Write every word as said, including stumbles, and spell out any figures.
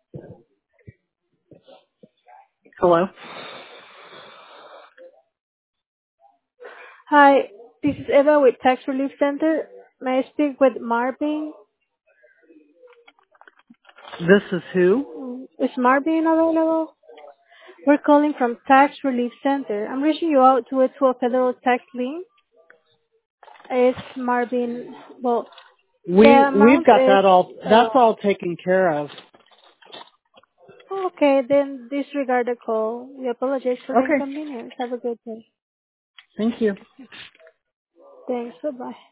Hello? Hi, this is Eva with Tax Relief Center. May I speak with Marvin? This is who? Mm, Is Marvin available? We're calling from Tax Relief Center. I'm reaching you out to it to a federal tax lien. It's Marvin. Well, the We we've amount got is that all that's uh, all taken care of. okay. Then disregard the call. We apologize for the Okay. inconvenience. Have a good day. Thank you. Thanks. Bye bye.